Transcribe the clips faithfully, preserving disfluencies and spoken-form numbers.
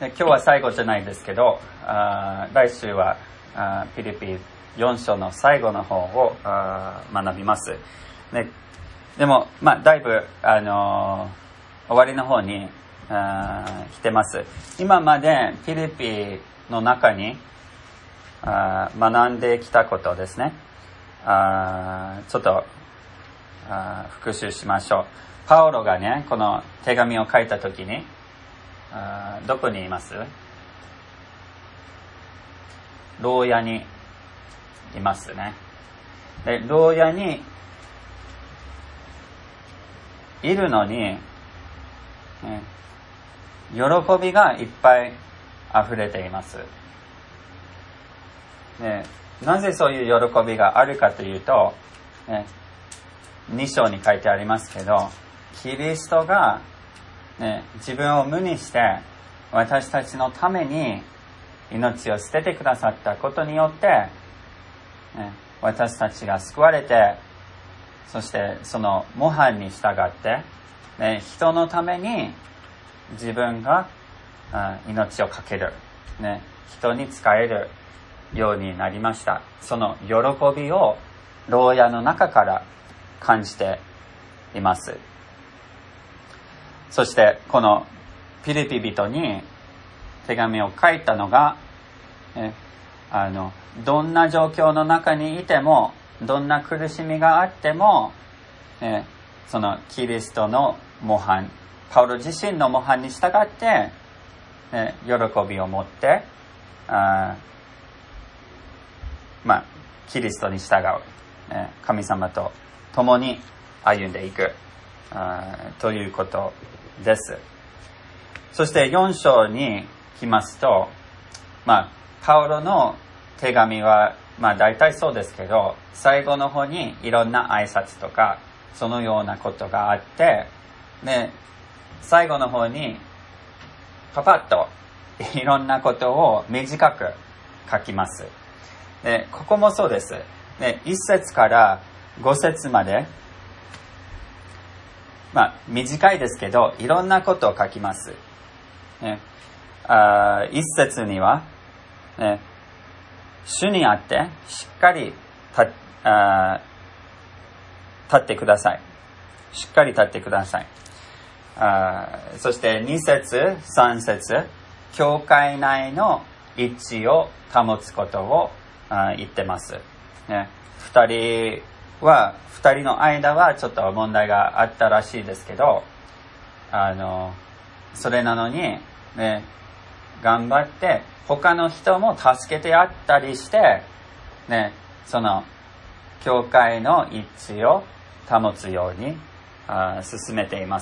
で今日は最後じゃないですけど、あ来週はあピリピよん章の最後の方をあ学びます。で, でも、まあ、だいぶ、あのー、終わりの方にあ来てます。今までピリピの中にあ学んできたことですね。あちょっとあ復習しましょう。パウロがね、この手紙を書いたときにあどこにいます？牢屋にいますね。で、牢屋にいるのに、ね、喜びがいっぱい溢れています。ね、なぜそういう喜びがあるかというと、ね、に章に書いてありますけど、キリストが、ね、自分を無にして私たちのために命を捨ててくださったことによって、ね、私たちが救われて、そしてその模範に従って、ね、人のために自分が命を懸ける、ね、人に仕えるようになりました。その喜びを牢屋の中から感じています。そしてこのピリピ人に手紙を書いたのが、ね、あのどんな状況の中にいても、どんな苦しみがあっても、ね、そのキリストの模範、パウロ自身の模範に従って、ね、喜びを持ってあまあキリストに従う、ね、神様と共に歩んでいくあということです。そしてよん章に来ますと、まあパウロの手紙はまあ大体そうですけど、最後の方にいろんな挨拶とかそのようなことがあって、ね、最後の方にパパッといろんなことを短く書きます。で、ここもそうです。で、いっ節からご節まで、まあ短いですけどいろんなことを書きます。ね、あいっ節には、ね、主にあってしっかり立あ立ってください。しっかり立ってください。あそしてに節、さん節、教会内の一致を保つことをあ言ってます。ね、ふたりは、二人の間はちょっと問題があったらしいですけど、あの、それなのに、ね、頑張って他の人も助けてやったりして、ね、その教会の一致を保つようにあ進めています。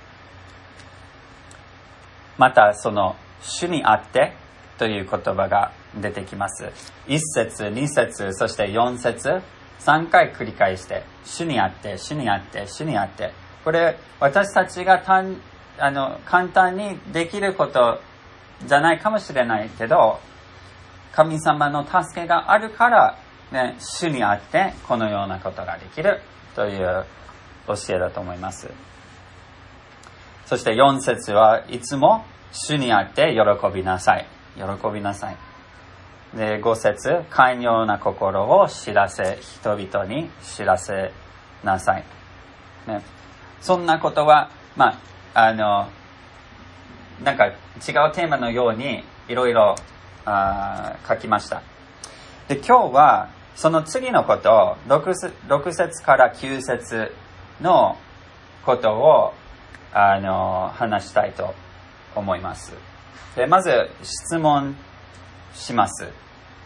またその主にあってという言葉が出てきます。いっ節、に節、そしてよん節、さんかい繰り返して主にあって、主にあって、主にあって。これ私たちが単あの簡単にできることじゃないかもしれないけど、神様の助けがあるから、ね、主にあってこのようなことができるという教えだと思います。そしてよん節はいつも主にあって喜びなさい。喜びなさい。で、ご節、寛容な心を知らせ、人々に知らせなさい。ね、そんなことは、まあ、あの、なんか違うテーマのようにいろいろ書きました。で、今日はその次のことを 6, 6節からきゅう節のことをあの話したいと思います。で、まず質問します。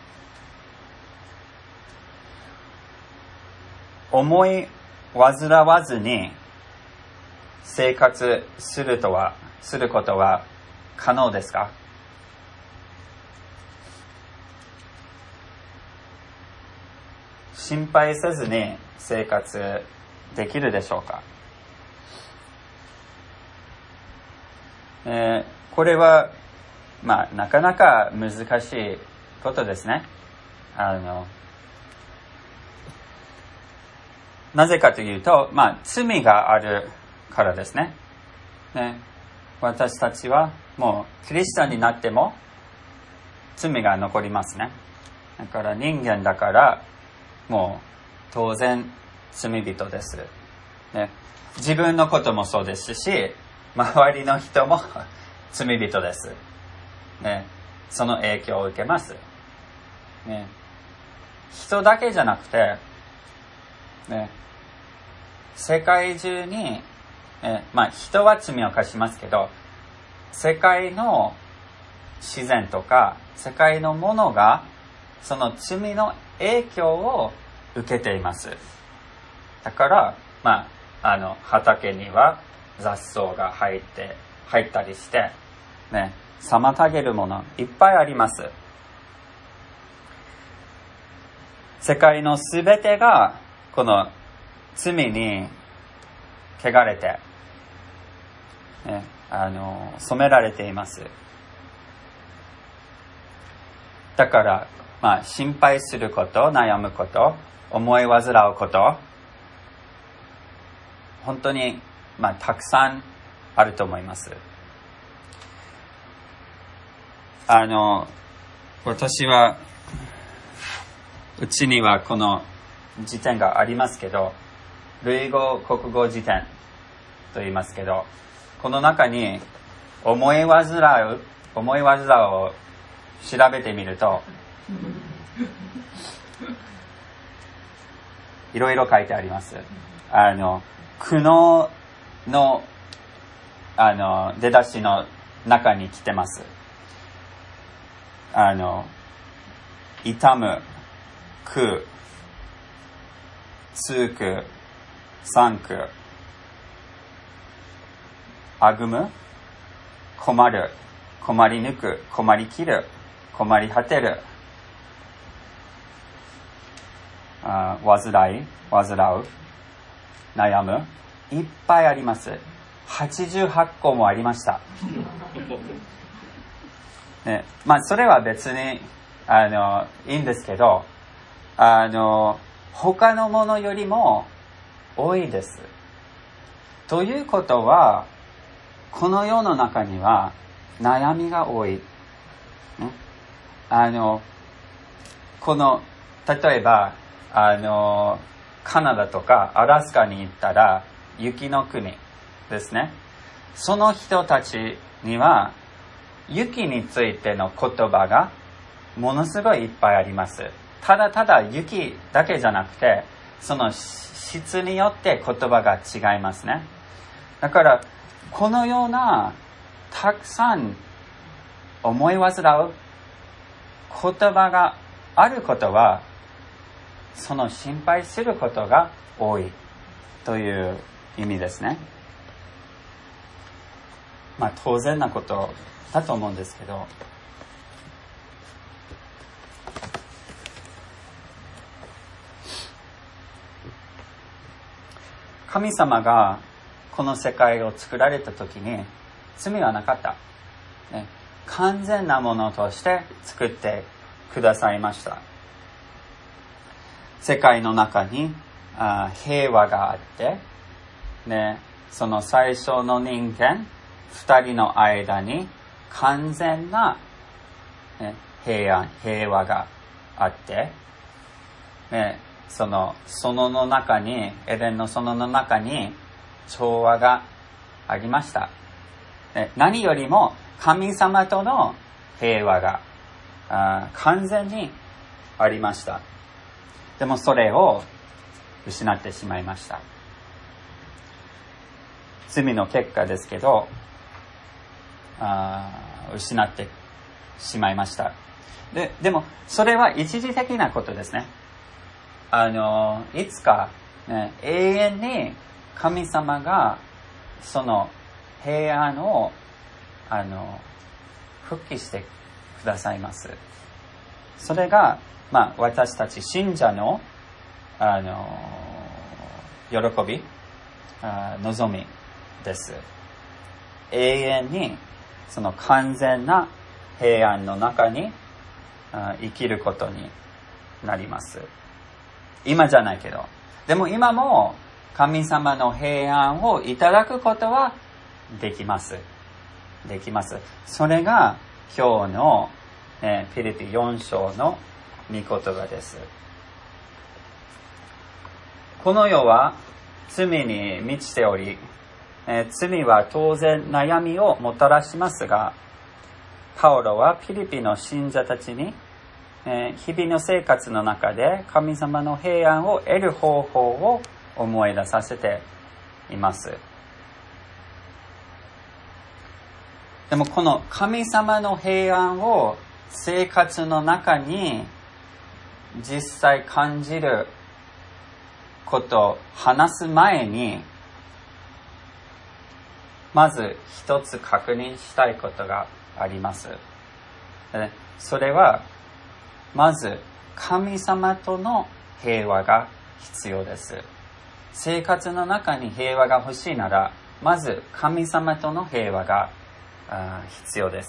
思い煩わずに生活するとはすることは可能ですか？心配せずに生活できるでしょうか？えー、これはまあなかなか難しいことですね。あのなぜかというと、まあ罪があるからですね。ね、 私たちはもうキリストになっても罪が残りますね。だから人間だからもう当然罪人です、ね、自分のこともそうですし、周りの人も罪人です、ね、その影響を受けます、ね、人だけじゃなくて、ね、世界中に、ね、まあ人は罪を犯しますけど、世界の自然とか世界のものがその罪の影響を受けています。だから、まあ、あの畑には雑草が入って入ったりして、ね、妨げるものいっぱいあります。世界のすべてがこの罪に汚れて、ね、あの染められています。だから、まあ、心配すること、悩むこと、思い煩うこと、本当に、まあ、たくさんあると思います。あの、私は、うちにはこの辞典がありますけど、類語国語辞典と言いますけど、この中に思い煩う、思い煩うを調べてみると、いろいろ書いてあります。あの、苦悩の、あの、出だしの中に来てます。あの、痛む、苦、痛苦、惨苦、あぐむ、困る、困り抜く、困りきる、困り果てる、あ煩い、煩う、悩む、いっぱいあります。はちじゅうはちこもありました。ね、まあそれは別にあのいいんですけど、あの他のものよりも多いです。ということは、この世の中には悩みが多い。ね、あのこの例えばあのカナダとかアラスカに行ったら雪の国ですね。その人たちには雪についての言葉がものすごいいっぱいあります。ただただ雪だけじゃなくて、その質によって言葉が違いますね。だからこのようなたくさん思い煩う言葉があることは、その心配することが多いという意味ですね。まあ当然なことだと思うんですけど、神様がこの世界を作られた時に罪はなかった、ね、完全なものとして作ってくださいました。世界の中にあ平和があって、ね、その最初の人間二人の間に完全な、ね、平安平和があって、ね、その園の中にエデンの園の中に調和がありました、ね、何よりも神様との平和があ完全にありました。でもそれを失ってしまいました。罪の結果ですけど、あ失ってしまいました。で、でもそれは一時的なことですね。あのいつか、ね、永遠に神様がその平安をあの復帰してくださいます。それが、まあ、私たち信者の、あの喜び、あ望みです。永遠にその完全な平安の中にあ生きることになります。今じゃないけど、でも今も神様の平安をいただくことはできます。 できます。それが今日の、えー、ピリピよん章の御言葉です。この世は罪に満ちており、えー、罪は当然悩みをもたらしますが、パウロはピリピの信者たちに、えー、日々の生活の中で神様の平安を得る方法を思い出させています。でもこの神様の平安を生活の中に実際感じることを話す前に、まず一つ確認したいことがあります。それは、まず神様との平和が必要です。生活の中に平和が欲しいなら、まず神様との平和が必要です。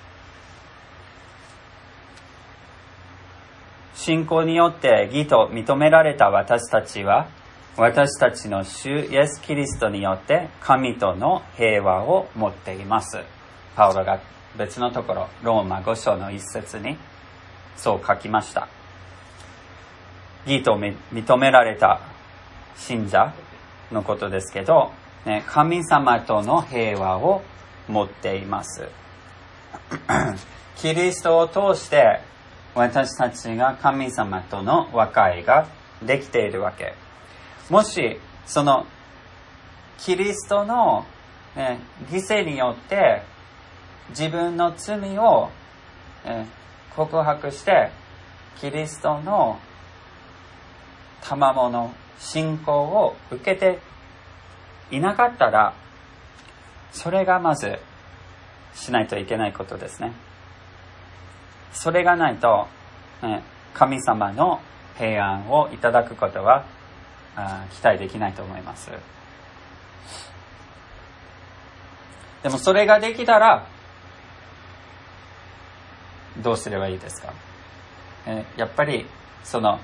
信仰によって義と認められた私たちは、私たちの主イエス・キリストによって神との平和を持っています。パウロが別のところ、ローマご章の一節にそう書きました。義と認められた信者のことですけど、ね、神様との平和を持っています。キリストを通して私たちが神様との和解ができているわけ。もしそのキリストの、ね、犠牲によって自分の罪を、え告白してキリストの賜物信仰を受けていなかったら、それがまずしないといけないことですね。それがないと、ね、神様の平安をいただくことは期待できないと思います。でもそれができたらどうすればいいですか？えやっぱりその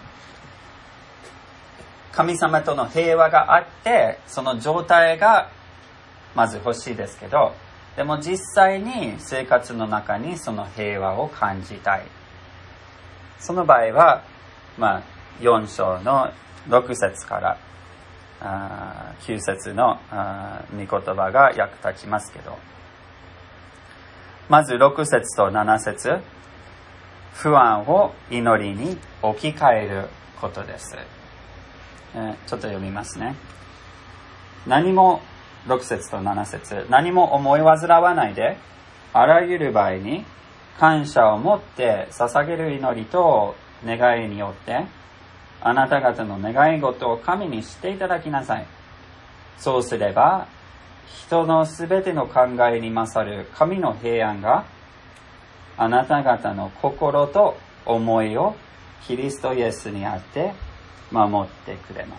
神様との平和があって、その状態がまず欲しいですけど、でも実際に生活の中にその平和を感じたい。その場合は、まあ、よん章のろく節からあきゅう節のあ御言葉が役立ちますけど、まずろく節となな節、不安を祈りに置き換えることです。えー、ちょっと読みますね。何もろく節となな節、何も思い煩わないで、あらゆる場合に感謝を持って捧げる祈りと願いによって、あなた方の願い事を神にしていただきなさい。そうすれば、人のすべての考えに勝る神の平安が、あなた方の心と思いをキリストイエスにあって守ってくれます。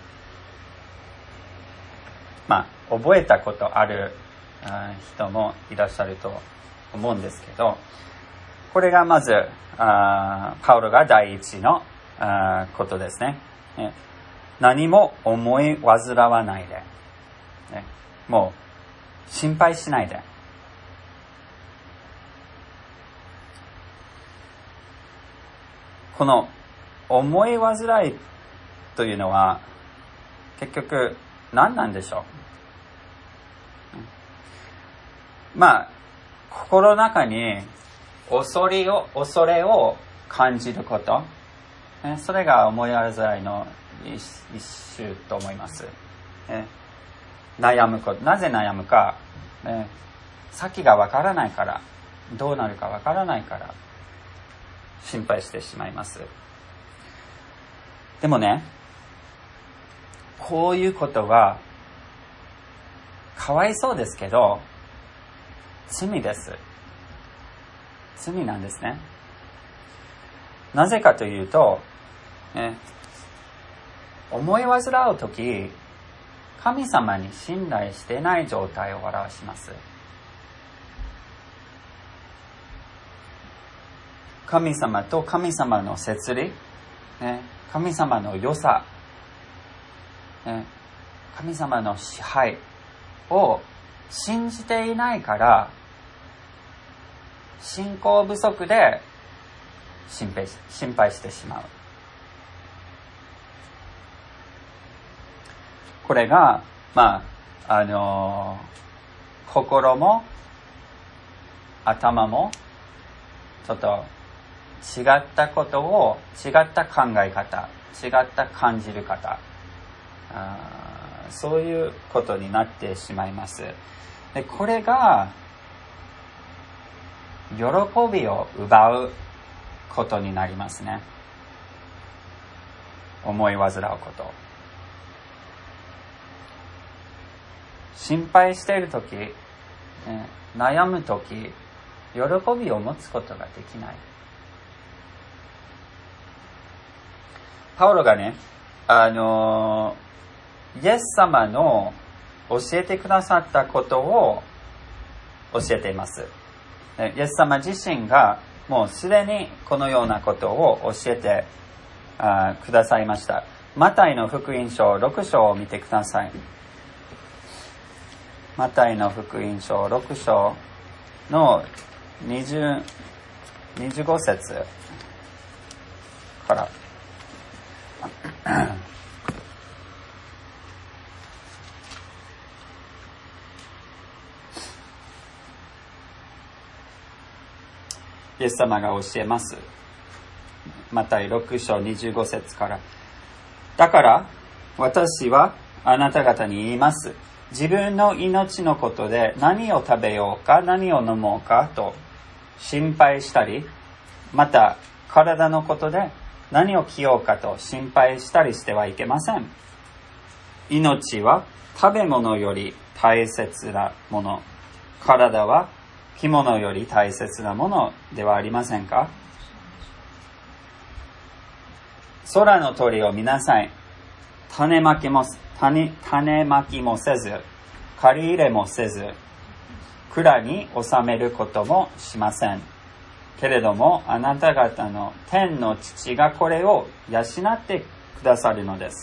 まあ、覚えたことある人もいらっしゃると思うんですけど、これがまずあパウロが第一のあことですね。何も思い煩わないで、ね、もう心配しないで。この思い煩いというのは結局何なんでしょう。まあ心の中に恐れを恐れを感じること、それが思い煩いの一種と思います。悩むこと、なぜ悩むか、先がわからないから、どうなるかわからないから心配してしまいます。でもね、こういうことはかわいそうですけど罪です。罪なんですね。なぜかというと、ね、思い煩うとき、神様に信頼していない状態を表します。神様と神様の摂理、ね、神様の良さ、ね、神様の支配を信じていないから信仰不足で心配、心配してしまう。これがまああのー、心も頭もちょっと違ったことを、違った考え方、違った感じる方、あそういうことになってしまいます。で、これが喜びを奪うことになりますね。思い煩うこと。心配しているとき、ね、悩むとき、喜びを持つことができない。パウロがね、あのイエス様の教えてくださったことを教えています。イエス様自身がもうすでにこのようなことを教えてあくださいました。マタイの福音書ろく章を見てください。マタイの福音書ろく章のにじゅう、にじゅうご節からイエス様が教えます。マタイろく章にじゅうご節から。だから私はあなた方に言います。自分の命のことで何を食べようか何を飲もうかと心配したり、また体のことで何を着ようかと心配したりしてはいけません。命は食べ物より大切なもの、体は着物より大切なものではありませんか。空の鳥を見なさい。種まきも、種、種まきもせず、借り入れもせず、蔵に収めることもしません。けれどもあなた方の天の父がこれを養ってくださるのです。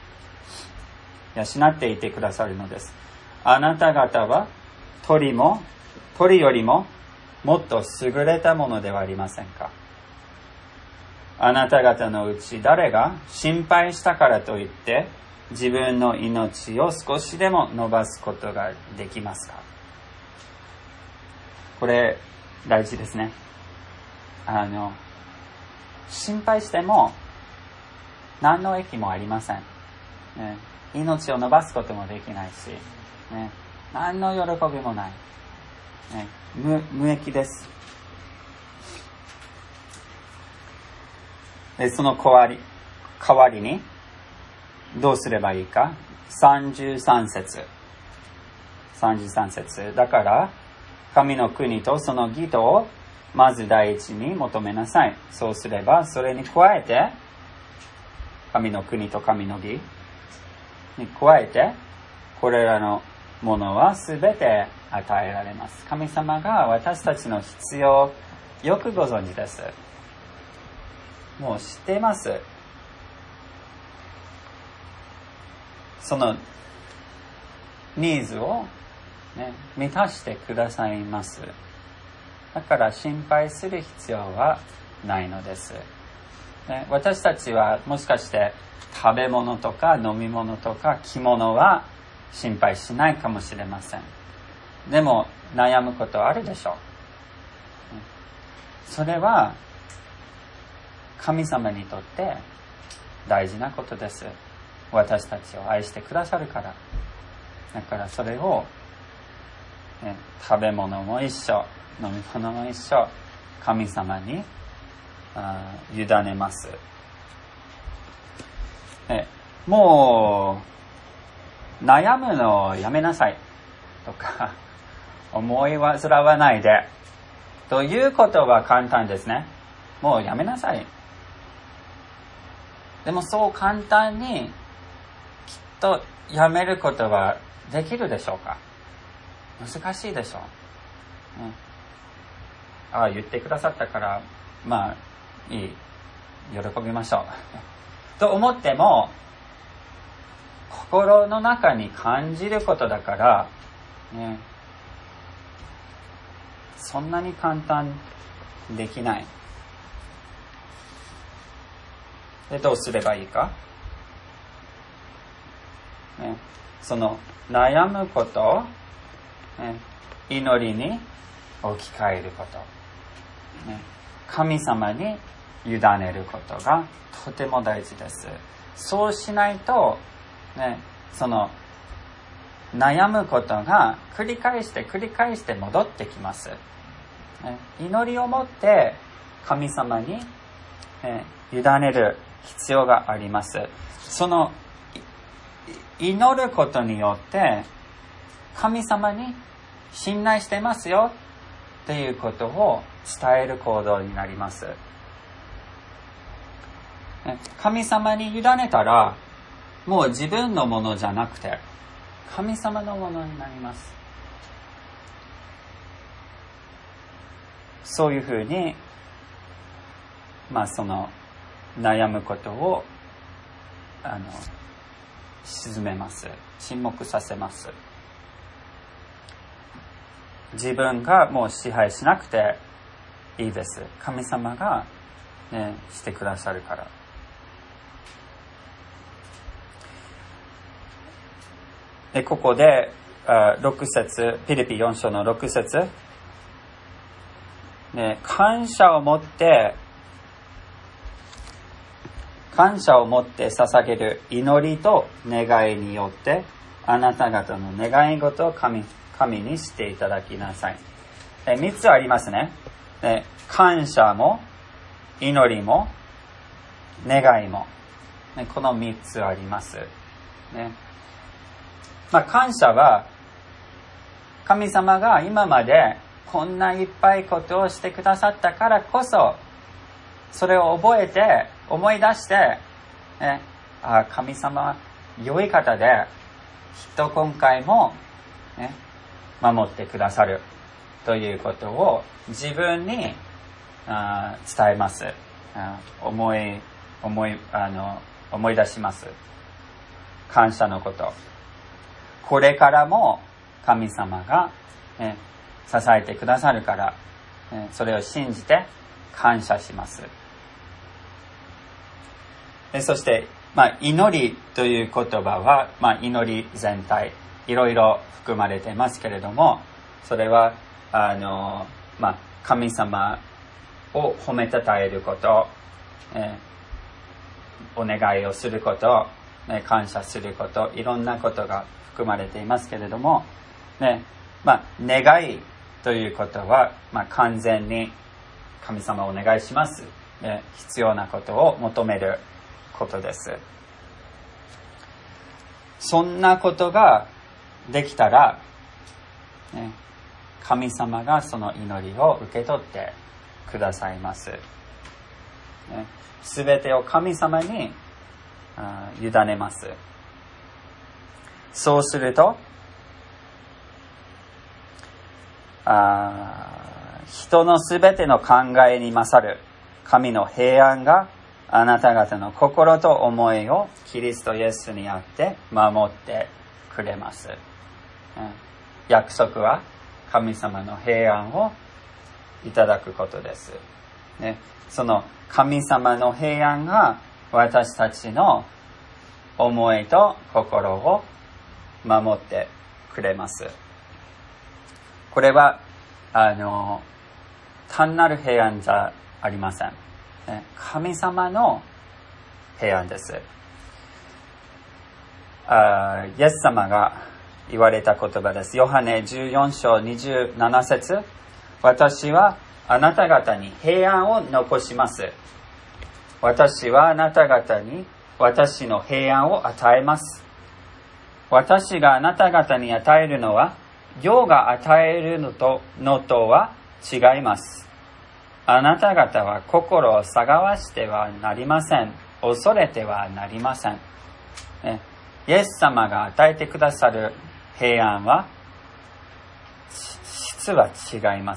養っていてくださるのです。あなた方は鳥も鳥よりももっと優れたものではありませんか。あなた方のうち誰が心配したからといって自分の命を少しでも伸ばすことができますか。これ大事ですね。あの心配しても何の益もありません、ね、命を伸ばすこともできないし、ね、何の喜びもない、ね、無、無益です。でその代わり、代わりにどうすればいいか。さんじゅうさん節さんじゅうさん節だから神の国とその義とをまず第一に求めなさい。そうすればそれに加えて神の国と神の義に加えてこれらのものはすべて与えられます。神様が私たちの必要をよくご存知です。もう知っています。そのニーズを、ね、満たしてくださいます。だから心配する必要はないのです、ね、私たちはもしかして食べ物とか飲み物とか着物は心配しないかもしれません。でも悩むことあるでしょう。それは神様にとって大事なことです。私たちを愛してくださるから。だからそれを、ね、食べ物も一緒、飲み物も一緒、神様にあ委ねます。えもう悩むのをやめなさいとか思い煩わないでということは簡単ですね。もうやめなさい。でもそう簡単にきっとやめることはできるでしょうか。難しいでしょう、うん、ああ言ってくださったからまあいい、喜びましょうと思っても心の中に感じることだからね、そんなに簡単できない。で、どうすればいいか、ね、その悩むこと、ね、祈りに置き換えること、ね、神様に委ねることがとても大事です。そうしないと、ね、その悩むことが繰り返して繰り返して戻ってきます。ね、祈りを持って神様に、ね、委ねる必要があります。その祈ることによって神様に信頼してますよっていうことを伝える行動になります。神様に委ねたらもう自分のものじゃなくて神様のものになります。そういうふうに、まあその悩むことをあの沈めます。沈黙させます。自分がもう支配しなくていいです。神様が、ね、してくださるから。で、ここでろく節、ピリピよん章のろく節、ね、感謝を持って感謝を持って捧げる祈りと願いによってあなた方の願い事を 神, 神にしていただきなさい。えみっつありますね。え感謝も祈りも願いも、ね、このみっつあります、ね。まあ、感謝は神様が今までこんないっぱいことをしてくださったからこそそれを覚えて思い出して、ね、あ神様良い方できっと今回も、ね、守ってくださるということを自分にあ伝えます。あ思い思いあの思い出します。感謝のこと。これからも神様が、ね、支えてくださるから、ね、それを信じて感謝します。でそして、まあ、祈りという言葉は、まあ、祈り全体いろいろ含まれていますけれども、それはあの、まあ、神様を褒めたたえること、えー、お願いをすること、ね、感謝すること、いろんなことが含まれていますけれども、ね、まあ、願いということは、まあ、完全に神様をお願いします、ね、必要なことを求めることです。そんなことができたら、ね、神様がその祈りを受け取ってくださいます。すべてを神様に委ねます。そうすると、あ人のすべての考えに勝る神の平安があなた方の心と思いをキリストイエスにあって守ってくれます。約束は神様の平安をいただくことです。ね、その神様の平安が私たちの思いと心を守ってくれます。これはあの単なる平安じゃありません。神様の平安です。あイエス様が言われた言葉です。ヨハネじゅうよん章にじゅうなな節、私はあなた方に平安を残します。私はあなた方に私の平安を与えます。私があなた方に与えるのは世が与えるのと、のとは違います。あなた方は心を探わしてはなりません。恐れてはなりません。ね、イエス様が与えてくださる平安は質は違います。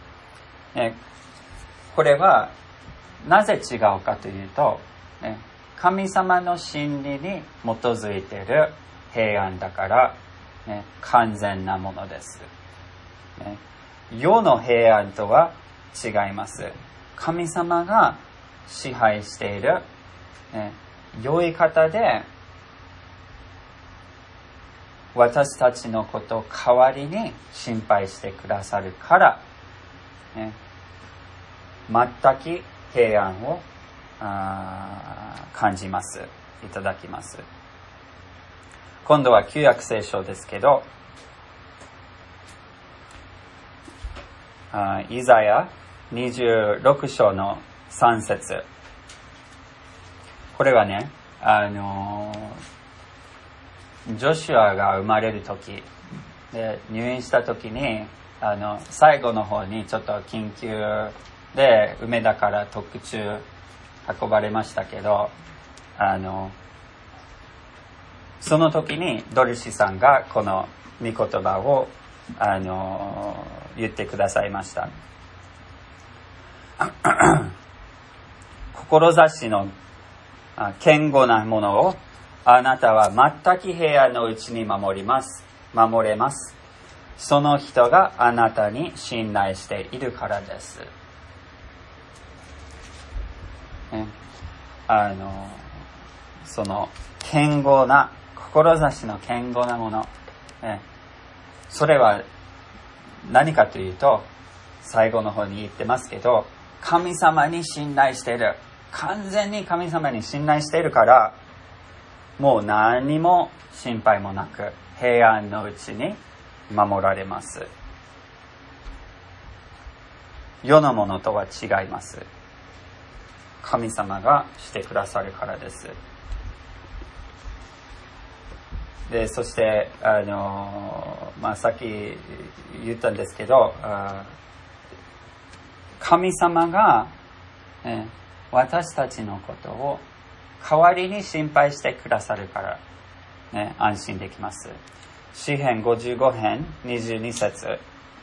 ね、これはなぜ違うかというと、ね、 神様の真理に基づいている平安だから、ね、完全なものです、ね。世の平安とは違います。神様が支配している、ね、良い方で私たちのことを代わりに心配してくださるから、ね、全く平安を感じます。いただきます。今度は旧約聖書ですけど、イザヤにじゅうろく章のさん節。これはね、あのジョシュアが生まれる時で入院した時に、あの最後の方にちょっと緊急で梅田から特注運ばれましたけど、あのその時にドルシさんがこの御言葉をあの言ってくださいました。志の堅固なものをあなたは全く平安のうちに守ります。守れます。その人があなたに信頼しているからです。ね、あのその堅固な志の堅固なもの、ね、それは何かというと、最後の方に言ってますけど、神様に信頼している、完全に神様に信頼しているから、もう何も心配もなく平安のうちに守られます。世のものとは違います。神様がしてくださるからです。で、そしてあの、まあ、さっき言ったんですけど、神様が、ね、私たちのことを代わりに心配してくださるから、ね、安心できます。詩編ごじゅうご編にじゅうに節。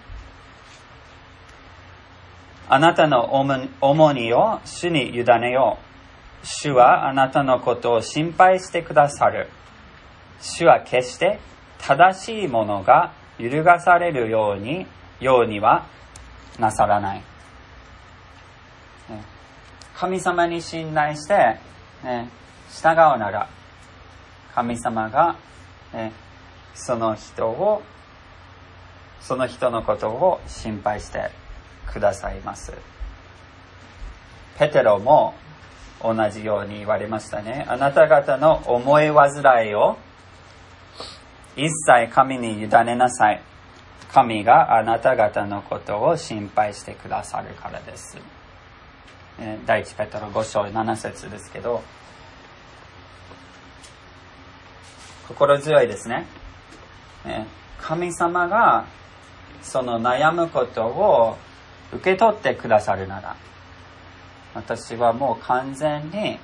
あなたの重荷を主に委ねよう。主はあなたのことを心配してくださる。主は決して正しいものが揺るがされるように、ようにはなさらない。神様に信頼して、ね、従うなら、神様が、ね、その人を、その人のことを心配してくださいます。ペテロも同じように言われましたね。あなた方の思い煩いを一切神に委ねなさい。神があなた方のことを心配してくださるからです。第一ペテロご章なな節ですけど、心強いですね。神様がその悩むことを受け取ってくださるなら、私はもう完全に、ね、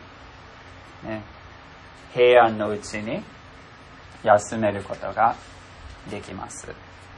平安のうちに休めることができます。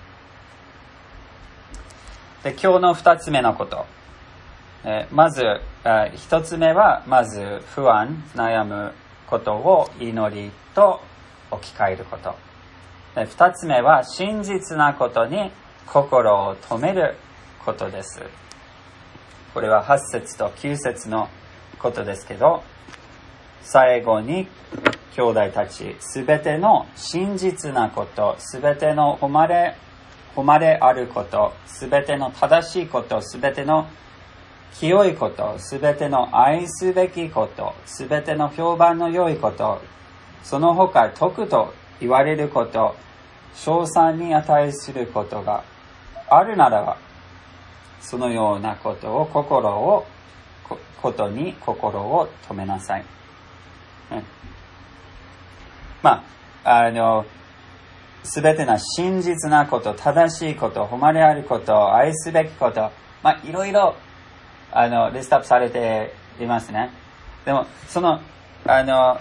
で、今日の二つ目のこと。えまず、一つ目は、まず不安、悩むことを祈りと置き換えること。で、二つ目は、真実なことに心を止めることです。これははち節ときゅう節のことですけど、最後に兄弟たち、すべての真実なこと、すべての誉れ、誉れあること、すべての正しいこと、すべての清いこと、すべての愛すべきこと、すべての評判の良いこと、その他徳と言われること、称賛に値することがあるならば、そのようなことを心をことに心を止めなさい。うん、まああのすべての真実なこと、正しいこと、誉れあること、愛すべきこと、まあいろいろあのリストアップされていますね。でもそのあの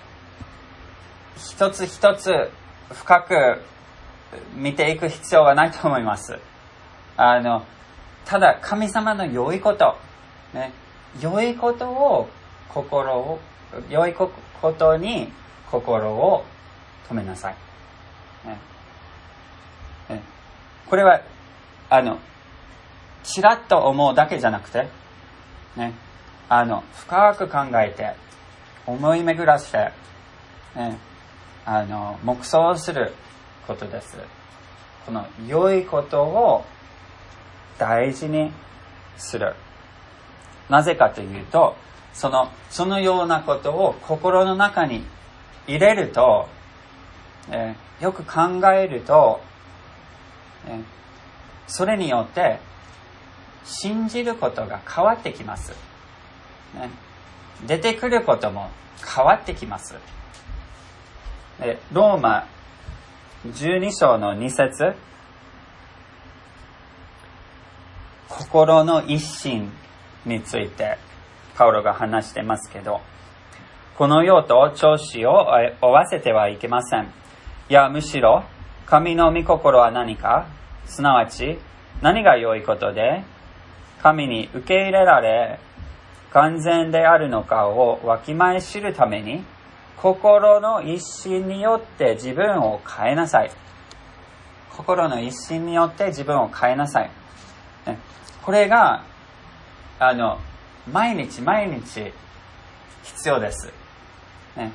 一つ一つ深く見ていく必要はないと思います。あのただ神様の良いこと、ね、良いことを心を良いことに心を止めなさい。ねね、これは、あの、ちらっと思うだけじゃなくて、ね、あの、深く考えて、思い巡らして、ね、あの、黙想することです。この良いことを大事にする。なぜかというと、その、そのようなことを心の中に入れると、えー、よく考えると、えー、それによって信じることが変わってきます。ね、出てくることも変わってきます。えー、ローマじゅうに章のに節、心の一心についてパウロが話してますけど、この世と調子を合わせてはいけません。いや、むしろ神の御心は何か、すなわち何が良いことで神に受け入れられ完全であるのかをわきまえ知るために、心の一心によって自分を変えなさい。心の一心によって自分を変えなさい。これがあの毎日毎日必要です。ね、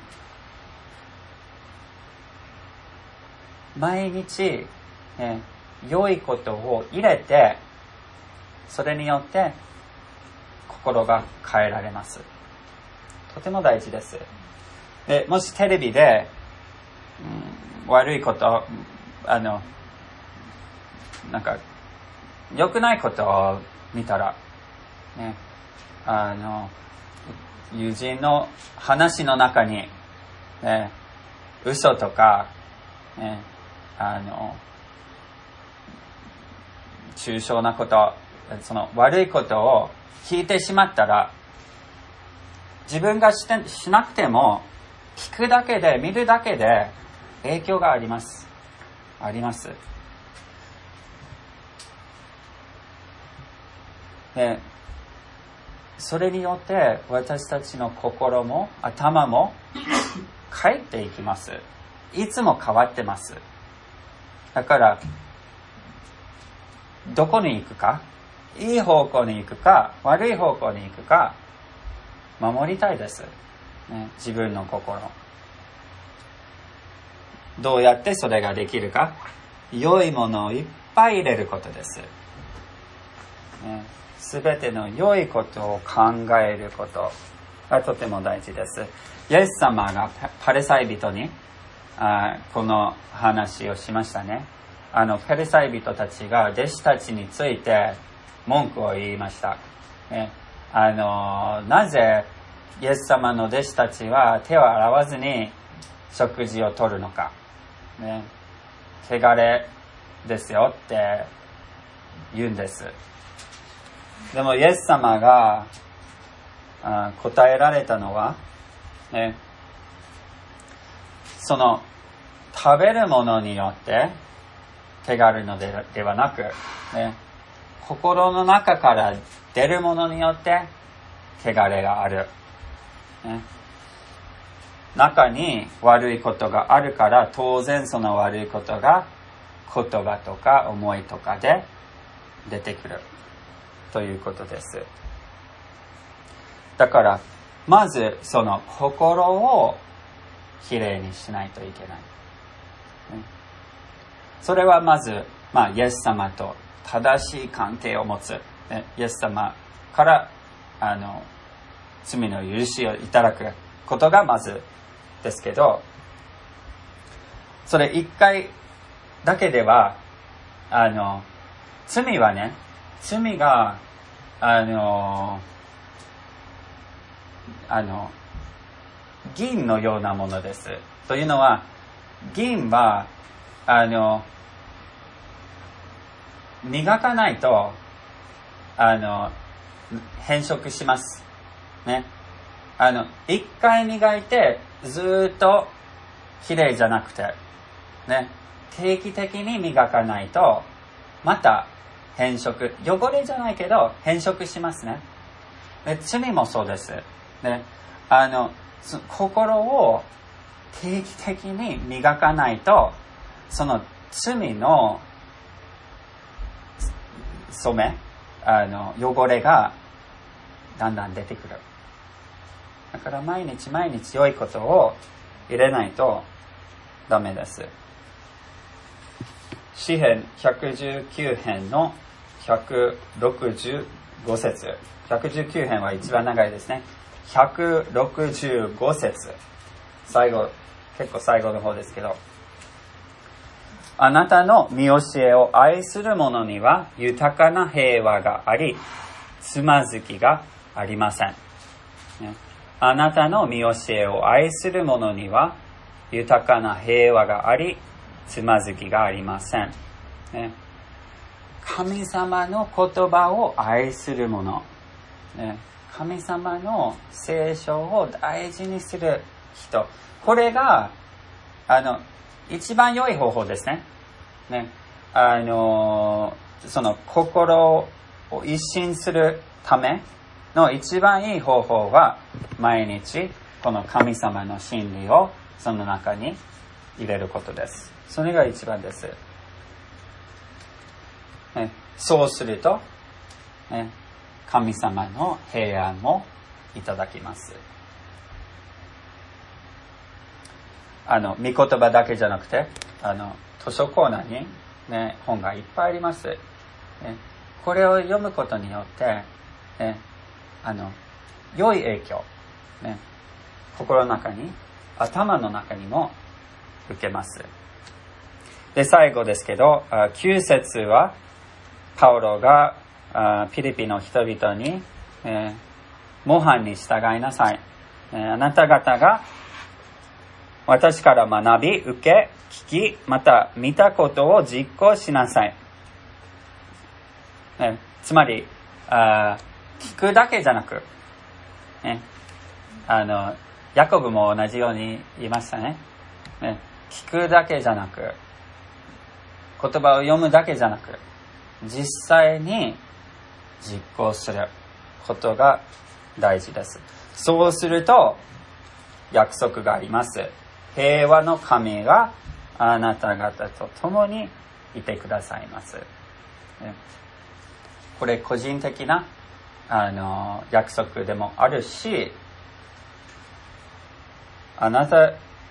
毎日、ね、良いことを入れて、それによって心が変えられます。とても大事です。で、もしテレビで、うん、悪いこと、あの、なんか良くないことを見たら、ね、あの友人の話の中に、ね、嘘とか、ね、あの抽象なこと、その悪いことを聞いてしまったら、自分がして、しなくても聞くだけで、見るだけで影響があります。あります。で、それによって私たちの心も頭も変えていきます。いつも変わってます。だからどこに行くか、いい方向に行くか悪い方向に行くか守りたいです、ね、自分の心。どうやってそれができるか、良いものをいっぱい入れることです、ね、すべての良いことを考えることがとても大事です。イエス様がパリサイ人にあこの話をしましたね。あのパリサイ人たちが弟子たちについて文句を言いました、ね、あのなぜイエス様の弟子たちは手を洗わずに食事をとるのか、ね、汚れですよって言うんです。でもイエス様があ答えられたのは、ね、その食べるものによって汚れるのでではなく、ね、心の中から出るものによって汚れがある、ね、中に悪いことがあるから当然その悪いことが言葉とか思いとかで出てくるということです。だからまずその心をきれいにしないといけない。それはまず、まあ、イエス様と正しい関係を持つ、ね、イエス様からあの罪の許しをいただくことがまずですけど、それ一回だけではあの罪はね、罪があのあの銀のようなものです。というのは銀はあの磨かないとあの変色しますね。あの一回磨いてずっときれいじゃなくてね、定期的に磨かないとまた変色、汚れじゃないけど変色しますね。で罪もそうですね。あの心を定期的に磨かないと、その罪の染め、あの汚れがだんだん出てくる。だから毎日毎日良いことを入れないとダメです。詩編ひゃくじゅうきゅう編のひゃくろくじゅうご節。ひゃくじゅうきゅう編は一番長いですね。ひゃくろくじゅうご節。最後、結構最後の方ですけど。あなたの見教えを愛する者には豊かな平和があり、つまずきがありません。ね、あなたの見教えを愛する者には豊かな平和があり、つまずきがありません。ね、神様の言葉を愛する者、ね、神様の聖書を大事にする人、これがあの一番良い方法ですね。ね、あのその心を一新するための一番いい方法は、毎日この神様の真理をその中に入れることです。それが一番です。ね、そうすると、ね、神様の平安もいただきます。あの、御言葉だけじゃなくて、あの、図書コーナーに、ね、本がいっぱいあります。ね、これを読むことによって、ね、あの、良い影響、ね、心の中に、頭の中にも受けます。で、最後ですけど、きゅう節は、パウロがピリピの人々に、えー、模範に従いなさい。えー、あなた方が私から学び、受け、聞き、また見たことを実行しなさい。ね、つまりあ、聞くだけじゃなく、ね、あの、ヤコブも同じように言いましたね。ね、聞くだけじゃなく、言葉を読むだけじゃなく、実際に実行することが大事です。そうすると約束があります。平和の神があなた方と共にいてくださいます。これ個人的なあの約束でもあるし、あなた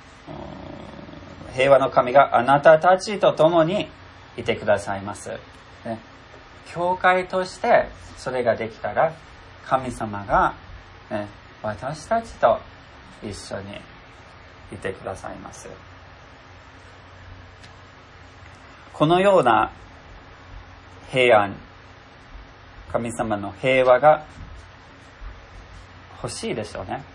平和の神があなたたちと共にいてくださいます。ね、教会としてそれができたら、神様が、ね、私たちと一緒にいてくださいます。このような平安、神様の平和が欲しいでしょうね。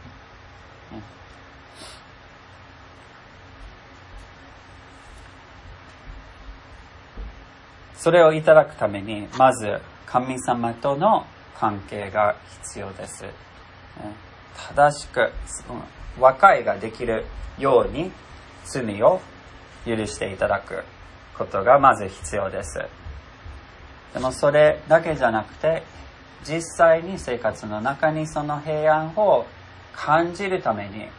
それをいただくために、まず神様との関係が必要です。正しく和解ができるように罪を許していただくことがまず必要です。でもそれだけじゃなくて、実際に生活の中にその平安を感じるために、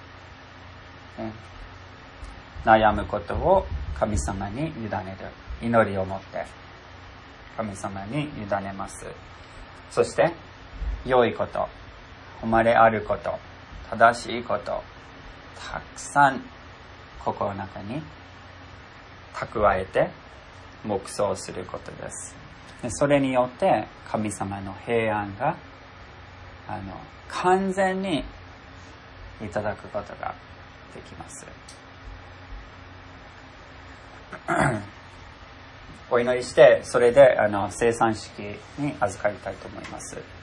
悩むことを神様に委ねる。祈りを持って神様に委ねます。そして良いこと、誉れあること、正しいこと、たくさん心の中に蓄えて黙想することです。でそれによって神様の平安があの完全にいただくことができます。お祈りして、それであの生産式に預かりたいと思います。